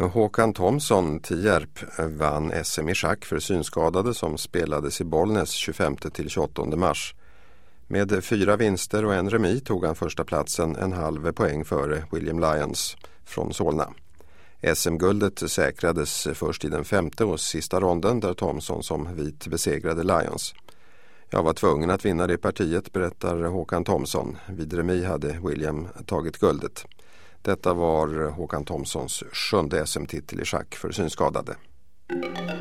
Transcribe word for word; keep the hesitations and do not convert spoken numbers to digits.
Håkan Thomsson, Tierp, vann S M i schack för synskadade som spelades i Bollnäs tjugofemte till tjugoåttonde mars. Med fyra vinster och en remis tog han första platsen, en halv poäng före William Lyons från Solna. S M-guldet säkrades först i den femte och sista ronden där Thomsson som vit besegrade Lyons. Jag var tvungen att vinna det partiet, berättar Håkan Thomsson. Vid remis hade William tagit guldet. Detta var Håkan Thomssons sjunde S M-titel i schack för synskadade.